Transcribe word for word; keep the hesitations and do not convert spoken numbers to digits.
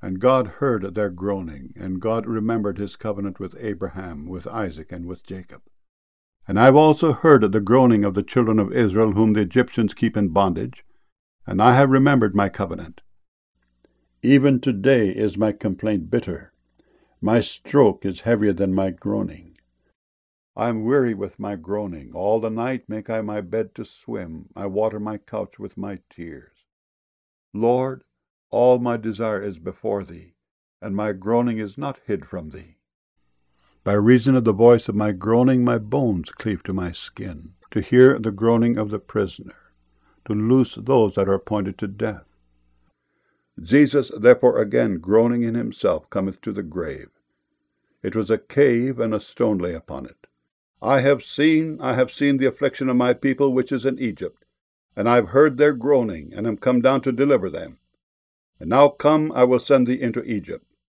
And God heard their groaning, and God remembered his covenant with Abraham, with Isaac, and with Jacob. And I have also heard the groaning of the children of Israel, whom the Egyptians keep in bondage, and I have remembered my covenant. Even today is my complaint bitter. My stroke is heavier than my groaning. I am weary with my groaning. All the night make I my bed to swim. I water my couch with my tears. Lord, all my desire is before thee, and my groaning is not hid from thee. By reason of the voice of my groaning, my bones cleave to my skin, to hear the groaning of the prisoner, to loose those that are appointed to death. Jesus, therefore, again groaning in himself, cometh to the grave. It was a cave, and a stone lay upon it. I have seen, I have seen the affliction of my people which is in Egypt, and I have heard their groaning, and am come down to deliver them. And now come, I will send thee into Egypt.